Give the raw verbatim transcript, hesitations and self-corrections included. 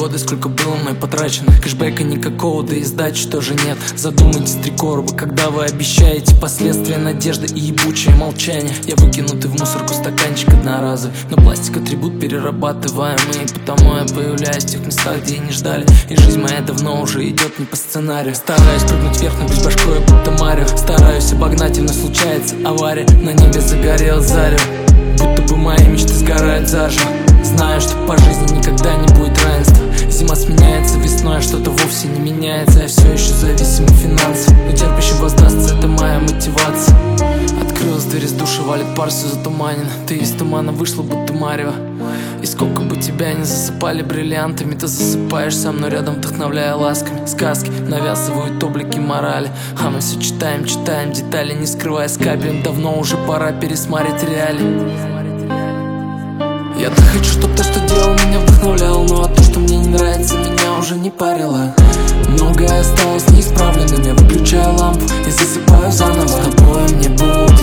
годы, сколько было мной потрачено. Кэшбэка никакого, да и сдачи тоже нет. Задумайтесь, три короба, когда вы обещаете последствия надежды и ебучее молчание. Я выкинутый в мусорку стаканчик одноразовый, но пластик атрибут перерабатываемый, и потому я появляюсь в тех местах, где и не ждали. И жизнь моя давно уже идет не по сценарию. Стараюсь прыгнуть вверх, но без башкой, будто Марио. Стараюсь обогнать, но случается авария. На небе загорел зарево, будто бы мои мечты сгорают заживо. Знаю, что по жизни никогда не будет равенства. Зима сменяется весной, а что-то вовсе не меняется. Я все еще зависим финансово, но терпящим воздастся, это моя мотивация. Открылась дверь из душа, валит пар, все затуманено. Ты из тумана вышла, будто марево. И сколько бы тебя не засыпали бриллиантами, ты засыпаешь со мной рядом, вдохновляя ласками. Сказки навязывают облики морали, а мы все читаем, читаем детали, не скрывая с капелем. Давно уже пора пересмотреть реалии. Я-то хочу, чтоб то, что делал, меня вдохновляло, ну а то, что мне не нравится, меня уже не парило. Многое осталось неисправленным, я выключаю лампу и засыпаю заново. С тобой мне будет